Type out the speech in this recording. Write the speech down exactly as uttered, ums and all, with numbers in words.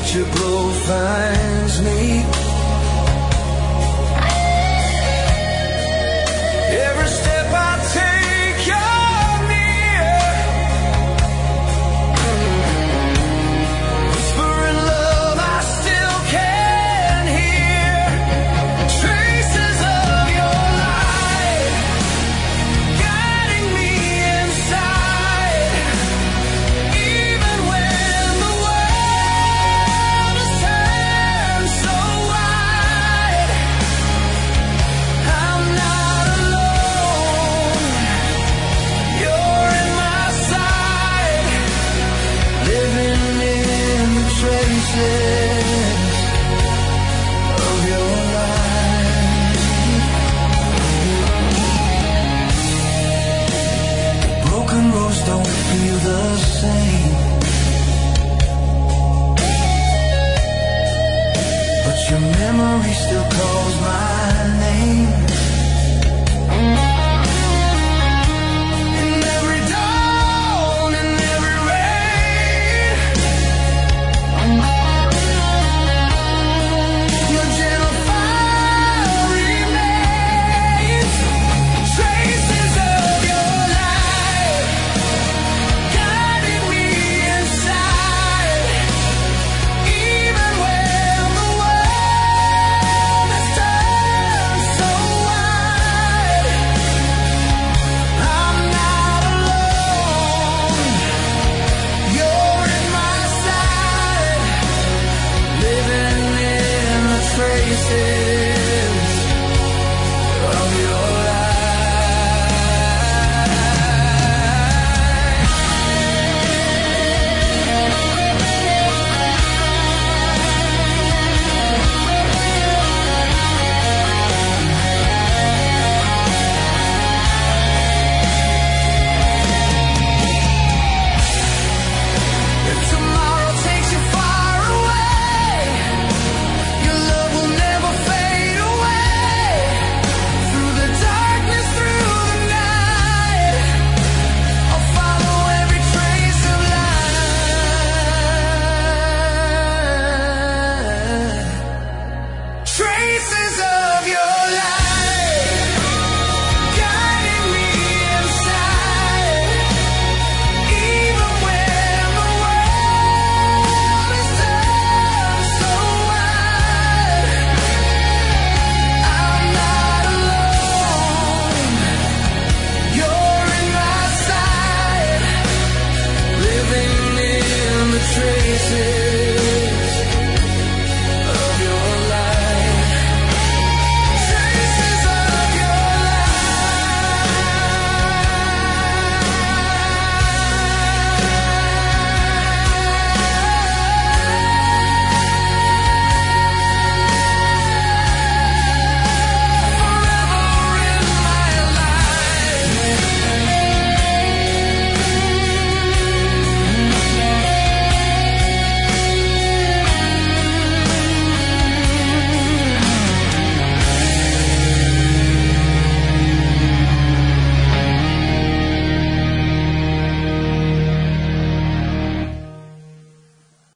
but your glow finds me. Every step I take, you're near. Whispering love, I still can hear. Traces of your light guiding me inside. Even when the world has turned so wide, I'm not alone. You're in my sight, living in the traces of your light. Broken roads don't feel the same, but your memory still calls my